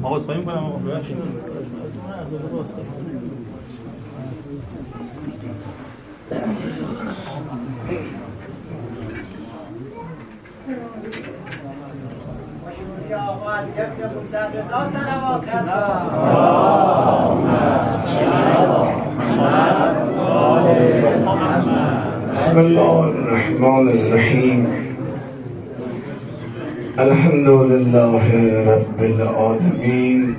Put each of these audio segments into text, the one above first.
آقا اسپایی میکنم آقا ببخشید. بسم الله الرحمن الرحیم. الحمد لله رب العالمین.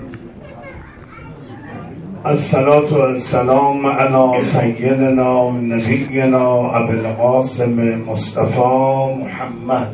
الصلاة والسلام علی سیدنا نبینا ابی القاسم مصطفى محمد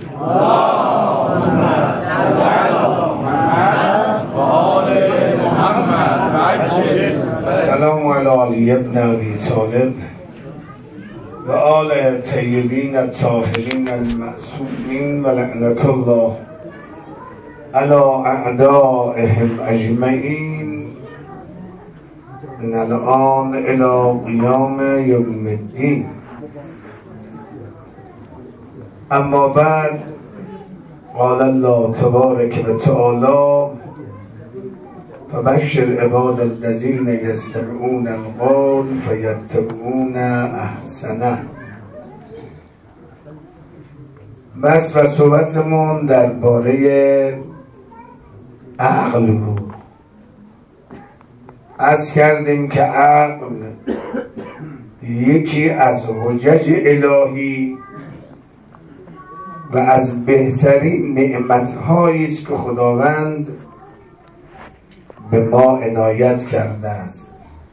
السلام علی علی ابن ابی طالب و آل طیبین الطاهرین المعصومین و لعنت الله علی اعدائهم اجمعین من الان الى قیام یوم الدین. اما بعد، قال الله تبارک و تعالی فبشر عباد الذین یستمعون القول فیتبعون احسنه. بس و صحبتمون درباره عقل بود. عرض کردیم که عقل یکی از حجج الهی و از بهترین نعمت‌هایی است که خداوند به ما عنایت کرده است.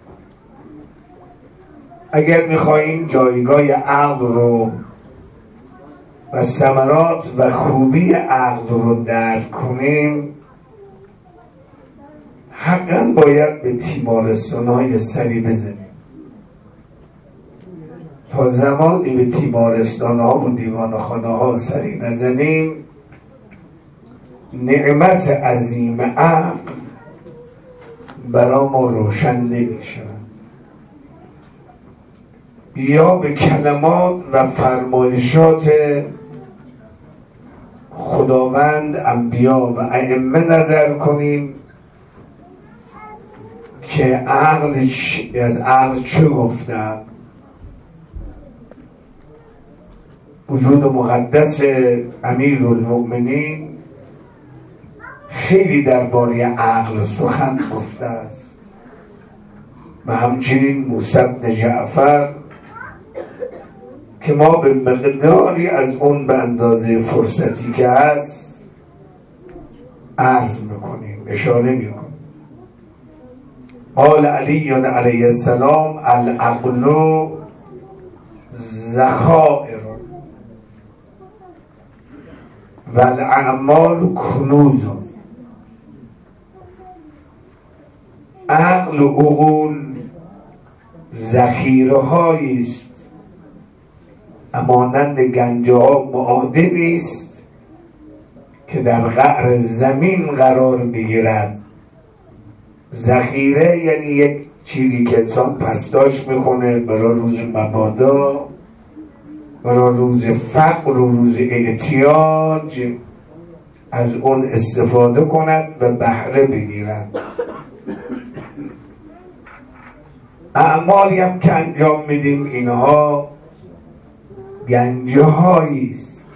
اگر می‌خواهیم جایگاه عقل رو و ثمرات و خوبی عقل رو درک کنیم، حقا باید به تیمارستان‌های سری بزنیم. تا زمانی به تیمارستان‌ها و دیوانه‌خانه‌ها سری نزنیم، نعمت عظیم عقل برای ما روشن نمی‌شود. یا به کلمات و فرمایشات خداوند، انبیا و ائمه نظر کنیم که از عقل چه گفتن. وجود مقدس امیرالمؤمنین خیلی درباره عقل سخن گفته است و همچنین موسی بن جعفر که ما به مقداری از اون به اندازه فرصتی که هست عرض میکنیم، اشاره میکنیم. قال علی علیه السلام العقل ذخائر و الاعمال کنوز. عقل و عقول ذخیره هایی است، مانند گنجه ها معادنی است که در قعر زمین قرار بگیرد. ذخیره یعنی یک چیزی که انسان پسداش میکنه برای روز مبادا، برای روز فقر و روز احتیاج از اون استفاده کند و بهره بگیرد. اعمالی هم که انجام میدیم، اینها گنجه هایی است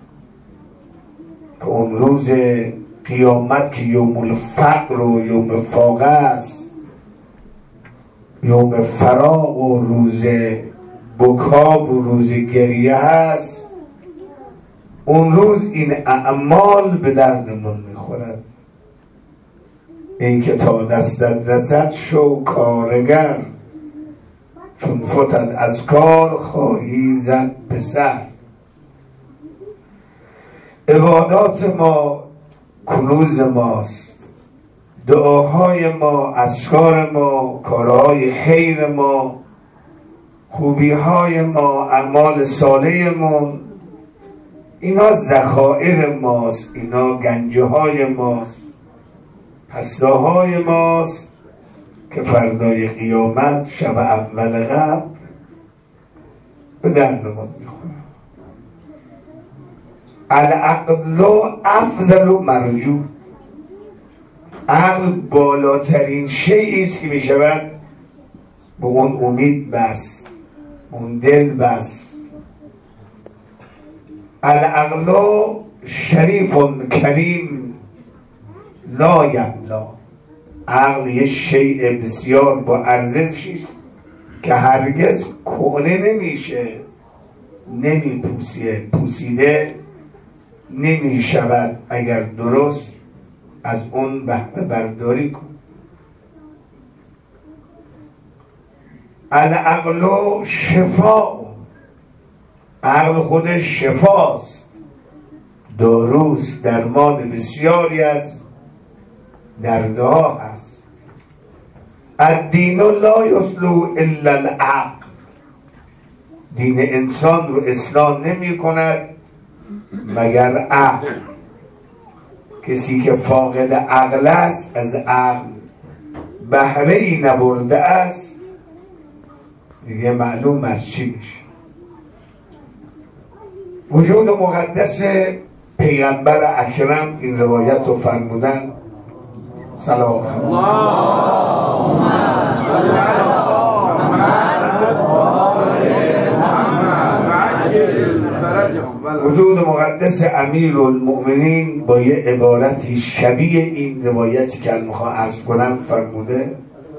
که اون روز قیامت که یوم الفقر و یوم فاقه است، یوم فراق و روز بکا و روز گریه است، اون روز این اعمال به دردمون میخورد. این که تا دستت رسد شو کارگر، چون فتد از کار خواهی زد به سر. عبادات ما کنوز ماست، دعاهای ما، اذکار ما، کارهای خیر ما، خوبیهای ما، اعمال صالحمون، اینا ذخایر ماست، اینا گنجه های ماست، پستاهای ماست که فردای قیامت شب اول قبر به دردمون میخوره. العقل افضل و مرجو. عقل بالاترین شیئی است که می شود به اون امید بست، اون دل بست. العقل شریف کریم لا یبلا. عقل یه شیء بسیار با ارزشی است که هرگز کهنه نمیشه، پوسیده نمی شود اگر درست از اون بهره برداری کن. العقل شفا، عقل خودش شفاست، داروست، درمان بسیاری از دردها هست. الدین لا یصلح الا العقل. دین انسان رو اصلاح نمی کند مگر عقل. کسی که فاقد عقل است، از عقل بهره ای نبرده است، دیگه معلوم از چی میشه. وجود مقدس پیغمبر اکرم این روایت رو فرمودن، صلوات وجود مقدس امیرالمؤمنین با یه عبارتی شبیه این روایتی که میخوام عرض کنم فرموده.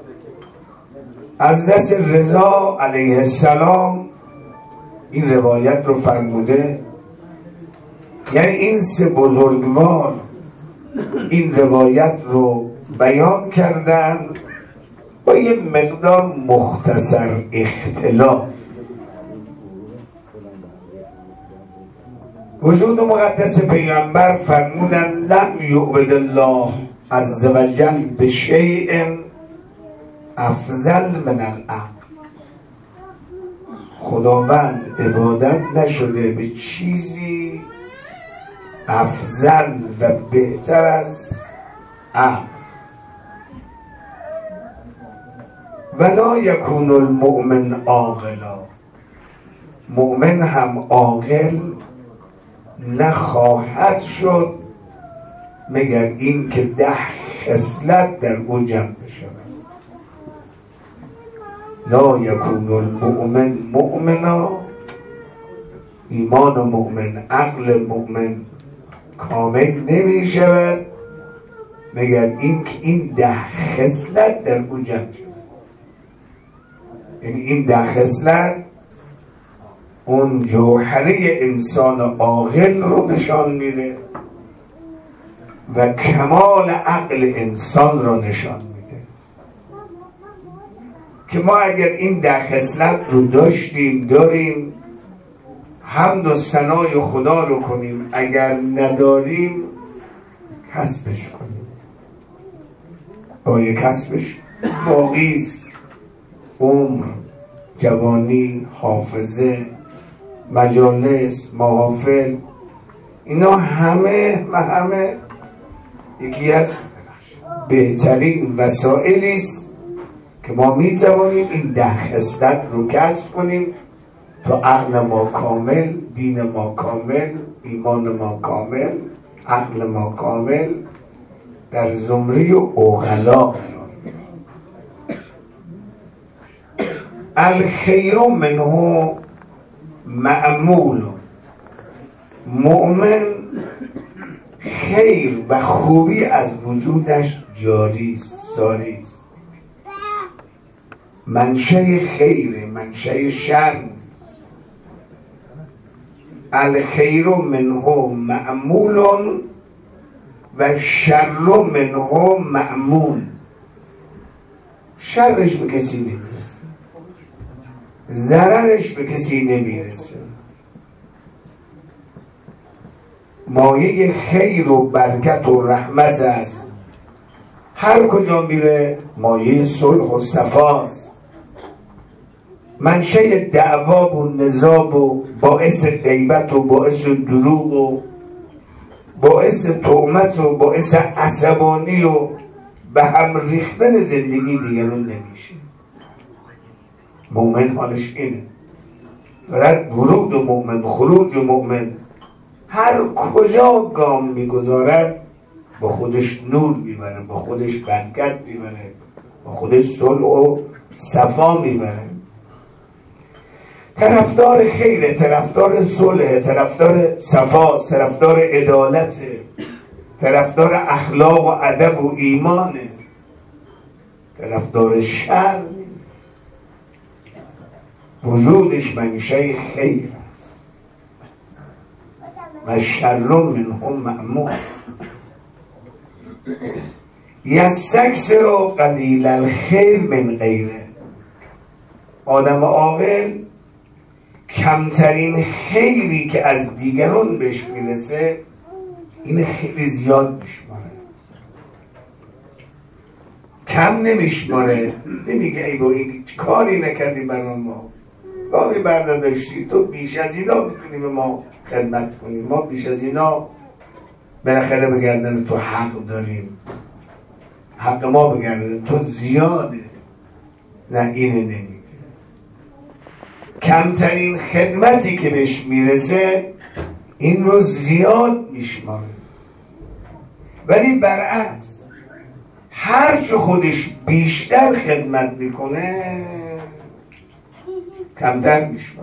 حضرت رضا علیه السلام این روایت رو فرموده، یعنی این سه بزرگوار این روایت رو بیان کردن با یه مقدار مختصر اختلاف. وجود مقدس پیغمبر فرمودن لم یعبد الله عز وجل بشیء افضل من العقل. خداوند عبادت نشده به چیزی افضل و بهتر از عقل. ولا یکون المؤمن عاقلا. مؤمن هم عاقل نخواهد شد مگر این که 10 خصلت در او جمع بشود. لا یکون المؤمن مؤمنا. ایمان مؤمن، عقل مؤمن کامل نمی شود مگر این که این 10 خصلت در او جمع شود. یعنی این 10 خصلت اون جوهره انسان عاقل رو نشان میده و کمال عقل انسان رو نشان میده که ما اگر این 10 خصلت رو داریم حمد و ثنای خدا رو کنیم، اگر نداریم کسبش کنیم. پای کسبش باقی است. عمر، جوانی، حافظه، مجالس، محافل، اینا همه یکی از بهترین وسائلی است که ما میتوانیم این 10 خصلت رو کسب کنیم تا عقل ما کامل، دین ما کامل، ایمان ما کامل، عقل ما کامل در زمره عقلا. الخیر منه معمول. مؤمن خیر و خوبی از وجودش جاری است، ساری است. منشأ خیر، منشأ شر. الخیر منه معمول و شر منه مأمون. شرش به کسی نمیرسه، ضررش به کسی نمیرسه. مایه خیر و برکت و رحمت است. هر کجا میره مایه صلح و صفاست. منشأ دعوا و نزاع و باعث غیبت و باعث دروغ و باعث تهمت و باعث عصبانی و به هم ریختن زندگی دیگرون نمیشه. مؤمن حالش اینه، دارد ورود مؤمن، خروج مؤمن، هر کجا گام میگذارد با خودش نور میبره، با خودش برکت میبره، با خودش صلح و صفا میبره. طرفدار خیره، طرفدار صلح، طرفدار صفاست، طرفدار عدالت، طرفدار اخلاق و ادب و ایمانه، طرفدار شر وجودش منشأ خیر است و شر منهم مأمون. یستکثر قلیل الخیر من غیره. آدم عاقل کمترین خیری که از دیگران بهش میرسه این خیلی زیاد میشماره، کم نمیشماره. نمیگه ای با این کاری نکردی برای ما، کاری برداشتی، تو بیش از اینا میتونی به ما خدمت کنی، ما بیش از اینا بالاخره بگردن تو حق داریم، حق ما بگردن تو زیاده. نه اینه نمیگه. کمترین خدمتی که بهش میرسه این رو زیاد میشماره. ولی برعکس هرچه خودش بیشتر خدمت میکنه کمتر میشماره.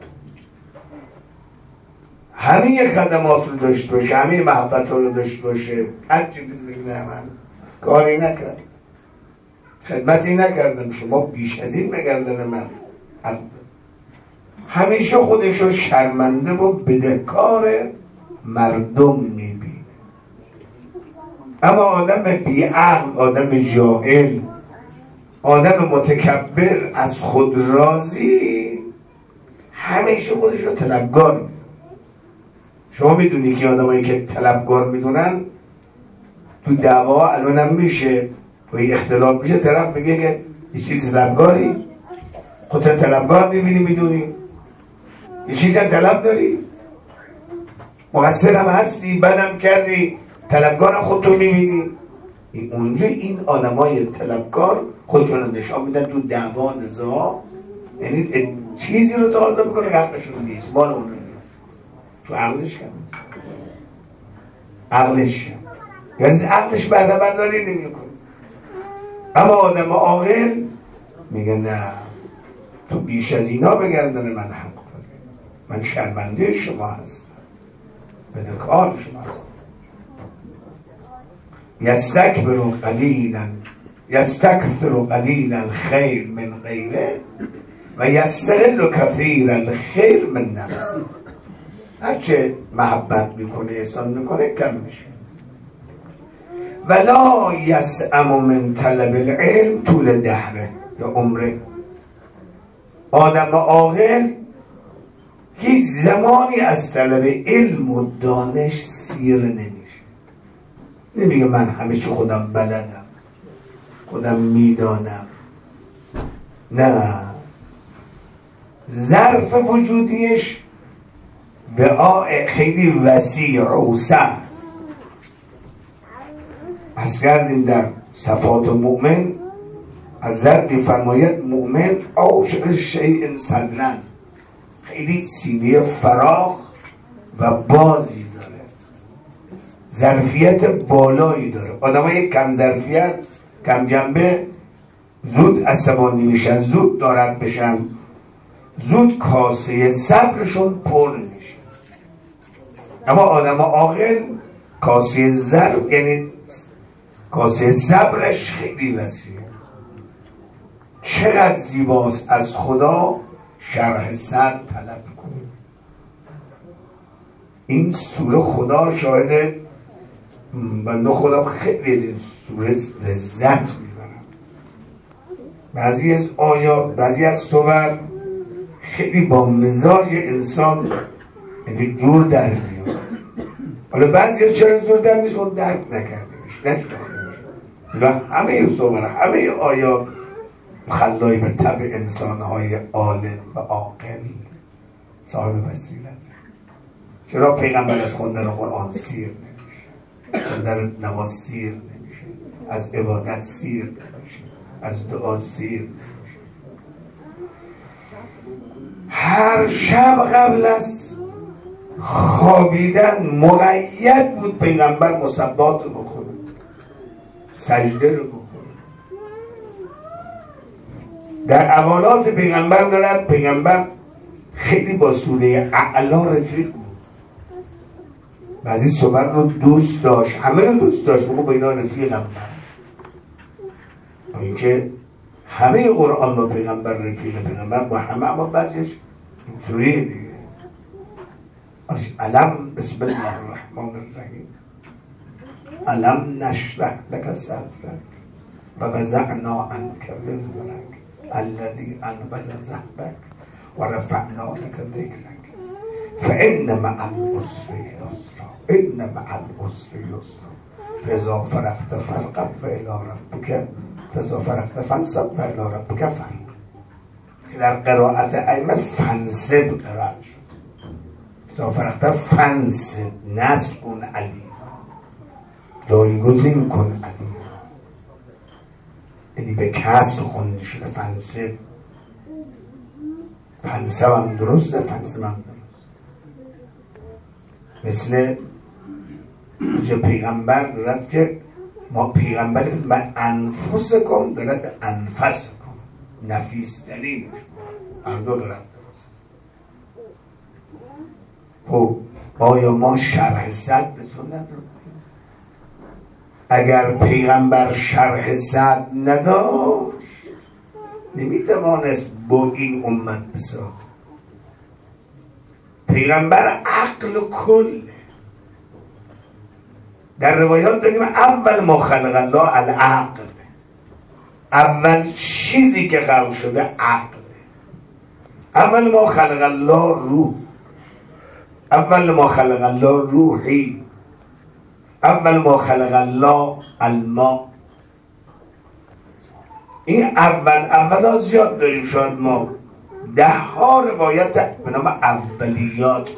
همه خدمات رو داشته باشه، همه محبت رو داشته باشه، هرچی بگه من کاری نکرد، خدمتی نکردم، شما بیش از این بگردن من. همیشه خودش رو شرمنده و بدهکار مردم میبینه. اما آدم بیعقل، آدم جاهل، آدم متکبر، از خود راضی، همیشه خودش رو طلبکار میدونه. شما میدونی که آدمایی که طلبکار میدونن تو دعوا الان هم میشه و اختلاف میشه، طرف میگه که یه چیز طلبکاری، خودت طلبکار میبینی، میدونی یه چیز طلب داری، مقصرم هستی، بدم کردی، طلبکارم خودتو میبینی. اونجا این آدمای طلبکار خودشون نشان میدن تو دعوا نزاع، یعنی چیزی رو تازه میکنه که حقشون نیست، مال اون نیست، تو عقلش کم، عقلش کم، یعنی عقلش بهره برداری نمیکنه. اما آدم عاقل میگه نه، تو بیش از اینا بگردن من حق داری، من شرمنده شما هستم، بدهکار شما هستم. یستکثر قلیلا خیر من غیره و یستقل کثیر الخیر من نفسه. هرچه محبت میکنه، احسان میکنه، کم میشه. ولا یسأم من طلب العلم طول دهره یا عمره. آدم عاقل هیچ زمانی از طلب علم و دانش سیر نمیشه. نمیگه من همه چی خودم بلدم، خودم میدانم. نه، ظرف وجودیش وعاء خیلی وسیع وسع. از کردیم در صفات مؤمن، از ذر میفرماید مؤمن عاشق شیء صدرن، خیلی سینه فراخ و بازی داره، ظرفیت بالایی داره. آدمای کم ظرفیت، کم جنبه زود عصبانی میشن، زود ناراحت بشن، زود کاسه صبرشون پر میشه. اما آدم عاقل کاسه ظرف، یعنی کاسه صبرش خیلی وسیعه. چقدر زیباست از خدا شرح صدر طلب کنیم. این سوره خدا شاهد بنده خدا خیلی از این سوره لذت میبرم. بعضی از آیات، بعضی از سور خیلی با مزاج انسان یعنی جور در میاد. حالا بعضی از چرا جور در میشه اون درک نکردیمش، نشناختیمش. و همه سور، همه آیات مخلای به طبع انسانهای عالم و عاقل صاحب بصیرت. چرا پیغمبر از خوندن قرآن سیر نمیشه، خوندن نماز سیر نمیشه، از عبادت سیر نمیشه، از دعا سیر نمیشه. هر شب قبل از خوابیدن مقید بود پیغمبر مصبات رو بخونه، سجده رو بخونه. در اولات پیغمبر دارد پیغمبر خیلی با سوره اعلا رفیق بود، بعضی صحبت رو دوست داشت، همه رو دوست داشت، بگو با اینا رفیقم من. اینکه همه قرآن با پیغمبر رفیق، پیغمبر با همه، اما بعضیش اینطوریه دیگه. علم بسم الله الرحمن الرحیم، علم نشرح لک صدرک و وضعنا عنک وزرک الذی انقض ظهرک و رفعنا لک ذکرک فإن مع العسر یسرا إن مع العسر یسرا فإذا فرغت فارغب فإلی ربک فإذا فرغت فانصب فإلی ربک فارغب. در قرائت ائمه فنصب قرائت شد، فإذا فرغت فنصب، نصب کن علی، جایگزین کن علی، یعنی به کسر خونده شده فنصب. فنصب هم درسته، فنصب هم درست. مثل اینجا پیغمبر دارد که ما پیغمبر به انفس کن دارد انفس کن، نفیس دلیل هم دو دارد درست. خب آیا ما شرح صد بتون ندارد؟ اگر پیغمبر شرح صد نداشت نمیتوانست با این امت بساخت. پیغمبر عقل و کل. در روایات داریم اول ما خلق الله العقل، اول چیزی که خلق شده عقل. اول ما خلق الله روح، اول ما خلق الله روحی، اول ما خلق الله الماء. این اول از زیاد داریم، شاید ما 10 روایت به نام اولیات.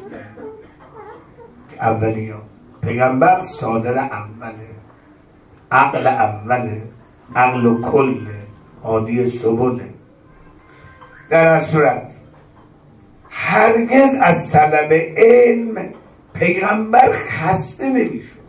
اولیات پیغمبر صادر اوله، عقل اوله، عقل و کله، هادی سبله. در هر صورت هرگز از طلب علم پیغمبر خسته نمیشه.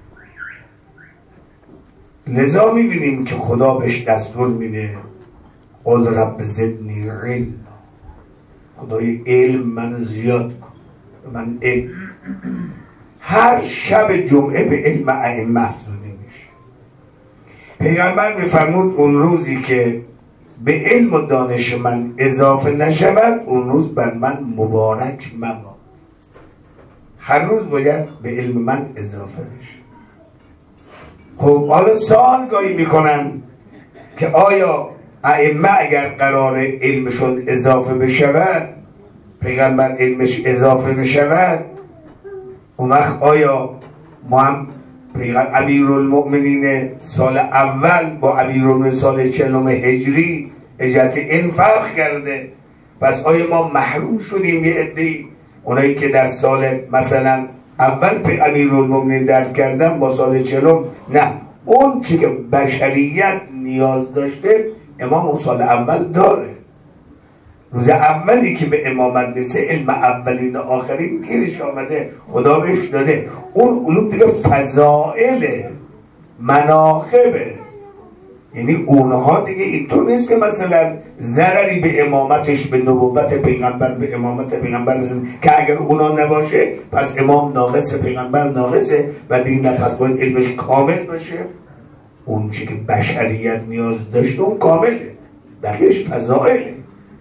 لذا میبینیم که خدا بهش دستور میده قل رب زدنی علم، خدای علم من زیاد کن، من علم. هر شب جمعه به علم ائمه افزوده میشه. پیغمبر میفرمود اون روزی که به علم و دانش من اضافه نشود اون روز بر من مبارک مباد. هر روز باید به علم من اضافه بشه. خب حالا سوال گاهی میکنن که آیا ائمه اگر قرار علمشون اضافه بشود، پیغمبر علمش اضافه بشود، اون وقت آیا ما هم امیرالمؤمنین سال اول با امیرالمؤمنین سال 40 هجری اجازه علم فرق کرده، پس آیا ما محروم شدیم؟ یه عده‌ای اونایی که در سال مثلا اول به امیرالمؤمنین درک کردن با سال 40 نه، اون چی که بشریت نیاز داشته امام اون سال اول داره. روز اولی که به امامت میرسه علم اولین و آخرین گیرش آمده، خدا بهش داده. اون علوم دیگه فضائله، مناقبه، یعنی اونها دیگه اینطور نیست که مثلا ضرری به امامتش، به نبوت پیغمبر، به امامت پیغمبر بزنه که اگر اونا نباشه پس امام ناقصه، پیغمبر ناقصه و دیگه پس باید علمش کامل باشه. اون چی که بشریت نیاز داشته اون کامله، بقیهش فضائله.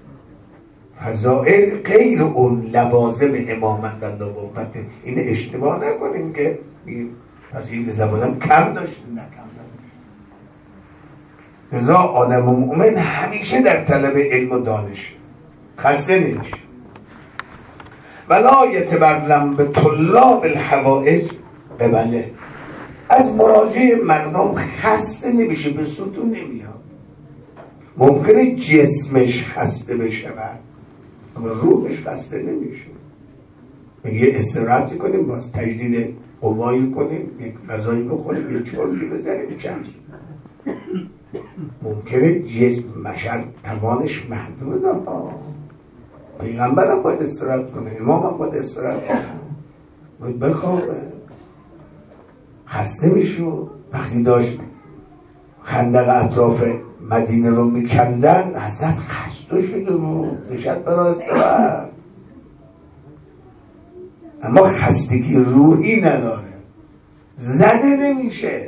فضائل غیر اون لوازم امامت و نبوت. این اشتباه نکنیم که پس این لوازم کم داشته، نه کم داشته. لذا آدم مؤمن همیشه در طلب علم و دانش، خسته نمیشه. ولا یتبرم به طلاب الحوائج قبله، از مراجع مردم خسته نمیشه، به ستون نمیاد. ممکنه جسمش خسته بشود اما روحش خسته نمیشه. یه استراحتی کنیم، باز تجدید قوایی کنیم، یک غذایی بخوریم، یک چرکی بزنیم، چند ممکنه جسم مشر توانش محدود. پیغمبر هم باید استراحت کنه، امام هم باید استراحت کنه. باید بخوابه، خسته میشو. وقتی داشت خندق اطراف مدینه رو میکندن حضرت خسته شده بود، نشد برای استراحت، اما خستگی روحی نداره، زده نمیشه.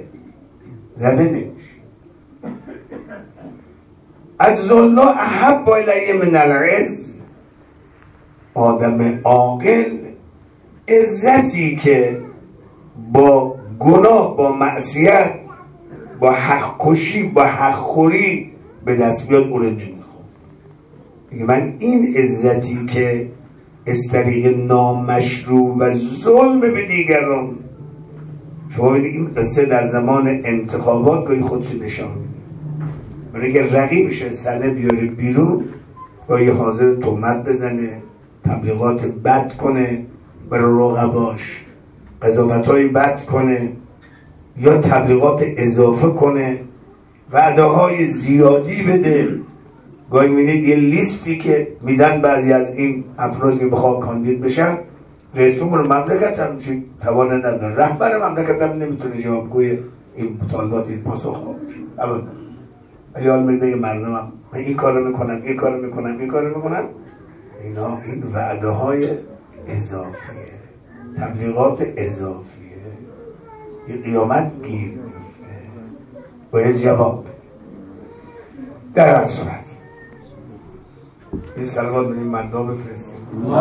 از الله احب الیه من العز، آدم عاقل عزتی که با گناه، با معصیت، با حق کشی، با حق خوری به دست بیاد اون رو نمیخوام. میگه من این عزتی که از طریق نامشروع و ظلم به دیگران، شما ببینید این قصه در زمان انتخابات گاهی خودش نشان میده. برای که رقیبش سنه بیاره بیرون، گاهی حاضر تهمت بزنه، تبلیغات بد کنه برای رقباش، قضاوت‌های بد کنه یا تبلیغات اضافه کنه، وعده‌های زیادی بده. گاهی می‌بینید یه لیستی که میدن بعضی از این افرادی که بخواد کاندید بشن، رئیس جمهور مملکت هم توان نداره، رهبر مملکت هم نمیتونه جوابگوی این مطالبات، این پاسخ ها بشه ابدا. ولی حال میگه مردم هم این کارو میکنن، این کارو میکنن، این کارو میکنن. اینا این وعده های اضافیه، تبلیغات اضافیه. این قیامت گیر میفته، باید جواب در هر صورت. این سلوات به این مندا بفرستیم.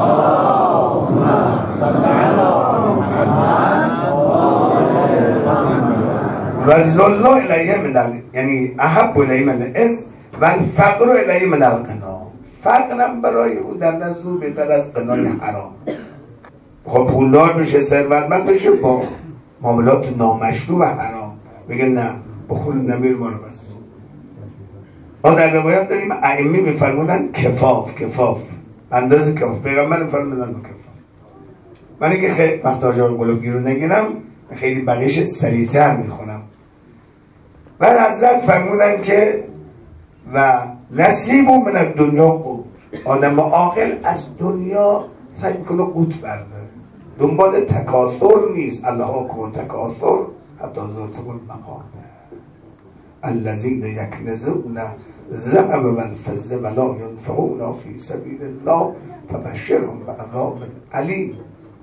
و ذل الیه من، یعنی احب الیه من العز و الفقر الیه من الغنا. فقرم برای او در نزد او بهتر از غنای حرام. خب پولدار بشه، ثروتمند بشه با معاملات نامشروع و حرام، میگه نه بخور نمیر ما رو بس. ما در روایت داریم ائمه میفرمودن کفاف اندازه کفاف، پیغمبر میفرمودن با کفاف. من که خیلی وقت آجار گلوگی رو نگیرم، خیلی بقیش سریعتر میخونم. بعد حضرت فرمودن که و نصیب من دنیا قوت، آدم عاقل از دنیا سعی میکنه قوت برداره، دنبال تکاثر نیست. الله کن تکاثر حتی زرتم المقام الذین یکنزون الذهب والفضة ولا ينفقون فی سبیل الله فبشرهم بعذاب علیم.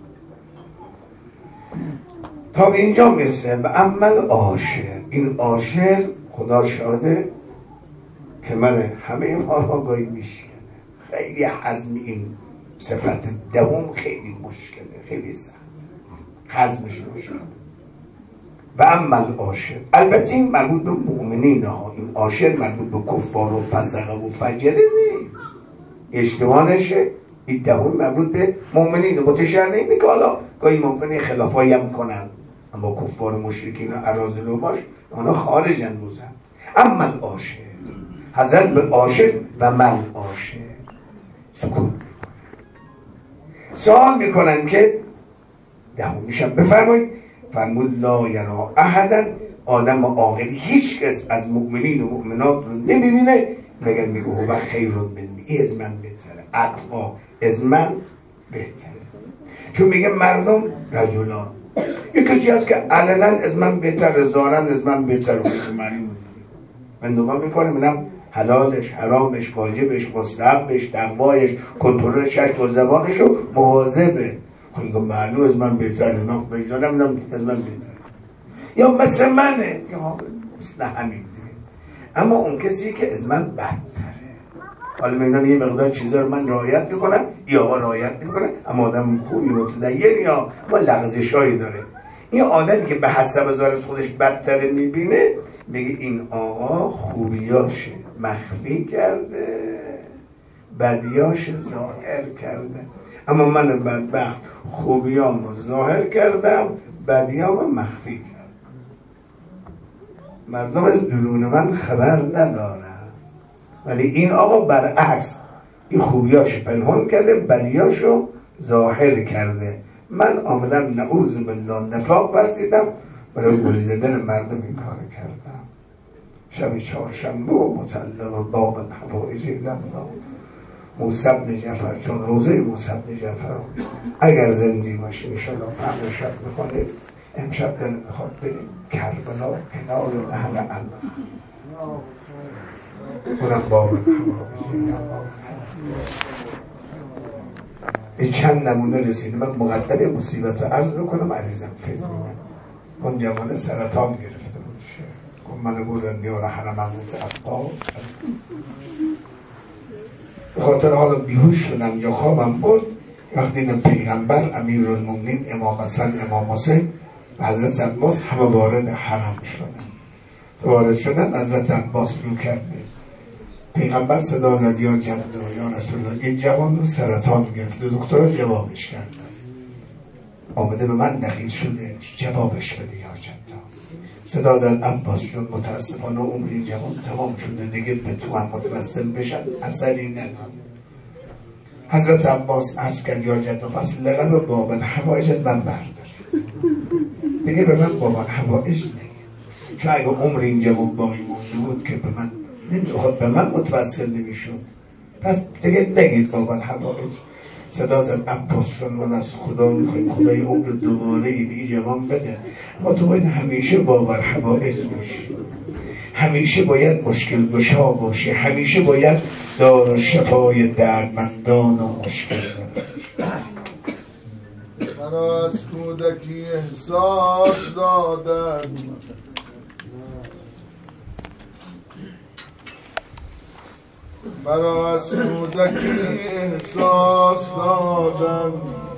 تا به اینجا میرسه و عمل عاشر. این عاشر خدا شاده که من همه ما را گاهی میشکنه. خیلی حزم این صفت دوم خیلی مشکله، خیلی سخت حزمش روشن. و عمل عاشر، البته این مربوط به مؤمنین ها، این عاشر مربوط به کفار و فسقه و فجره نیست، اشتباه نشه. این دوم مربوط به مؤمنین. متشر نمی که حالا گاهی ممکنه خلافایی هم کنن، اما کفار مشرکین و اراذل و باش اونا خارجن بوزن. اما عاشر، حضرت به عاشر و من عاشر سکوت میکنن. سوال میکنن که دهم میشن بفرمایید. فرمود لا یرا احدا، آدم عاقل هیچ کس از مؤمنین و مؤمنات رو نمیبینه مگر میگه هو خیر منی، از من بهتره، اتقا از من بهتره. چون میگه مردم رجلان، یک کسی هست که علنا از من بهتره، ظاهرا از من بهتره. من نگاه میکنم منم حلالش، حرامش، واجبش، مستحبش، تقوایش، کنترل چشم و زبانش رو مواظبه. خب اینگه معلوم از من بهتره، من بجانم از من بهتره، یا مثل منه، یا مثل همین دیگه. اما اون کسی که از من بدتره، حالا میدونم یه مقدار چیزا رو من رعایت میکنم یا رعایت میکنم، اما آدم خوبی متدین یا اما لغزشایی داره. این آدمی که به حسب ظاهر خودش بدتره میبینه، میگه این آقا خوبیاش مخفی کرده، بدیاش ظاهر کرده. اما من بدبخت خوبیام رو ظاهر کردم، بدیام رو مخفی کردم. مردم از درون من خبر ندارن، ولی این آقا برعکس، این خوبیاش پنهان کرده، بدیاش رو ظاهر کرده. من آمدم نعوذ بالله نفاق ورزیدم، برای گریزیدن مردم این کار کردم. شب چهارشنبه و متعلق باب الحوائج الله موسی بن جعفر، چون روزه موسی بن جعفر اگر زندگی باشه انشاءالله فردا شب میخوانه، امشب دل میخواد بریم کربلا کنار نهر الله، اونم باب این چند نمونه رسید. من مقدمه مصیبت رو عرض بکنم عزیزم فیض میگن. اون جوانه سرطان گرفته بود، من بودن دیار حرم حضرت عباس، به خاطر حالا بیهوش شدم یا خوابم برد. وقتی دیدم پیغمبر، امیرالمومنین، امام حسن، امام حسین و حضرت عباس همه وارد حرم شدن. تو وارد شدن حضرت عباس رو کرده، پیغمبر صدا زد یا جدو یا رسول الله، این جوان رو سرطان گرفته. دکترها جوابش کردن، آمده به من دخیل شده، جوابش بده یا جدو. صدا زد عباس جون متاسفانه عمر این جوان تمام شده، دیگه به تو هم متوسل بشن اثری نداره. حضرت عباس عرض کرد یا جدو، پس لقب باب الحوائج از من بردارید، دیگه به من باب الحوائج نگید، چون اگه عمر این جوان باقی مونده بود که به من نمیخواد، به من متوسل نمیشون، پس دیگه نگید باب الحوائج. صدا زد عباس جون من از خدا میخوایم خدای عمر دوباره به این جوان بده، اما تو باید همیشه باب الحوائج باشی، همیشه باید مشکل گشا باشی، همیشه باید دار و شفای دردمندان و مشکل مرا از کودکی احساس دادن، مرا از کودکی احساس دادن،